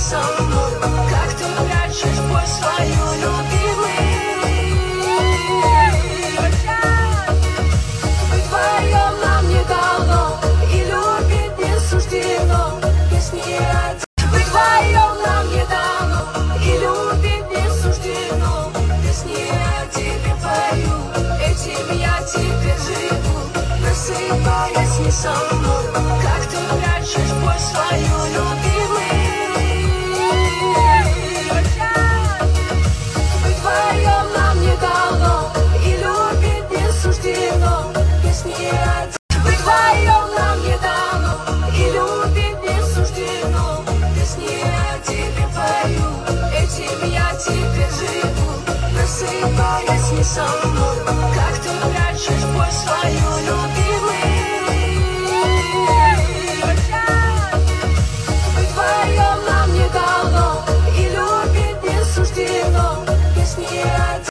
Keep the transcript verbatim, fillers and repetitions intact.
со мной, как ты прячешь боль свою, любимый. Быть вдвоем нам не дано, и любить не суждено. Песни один. Быть вдвоем нам не дано, и любить не суждено. Песни о тебе пою, этим я теперь живу. Просыпаясь не со мной, как ты прячешь боль свою, любимый. Быть вдвоем нам не дано, и любить не суждено. Песни один. Быть вдвоем нам не дано, и любить не суждено. Песни о тебе пою, этим я теперь живу. Просыпаясь не со мной, как ты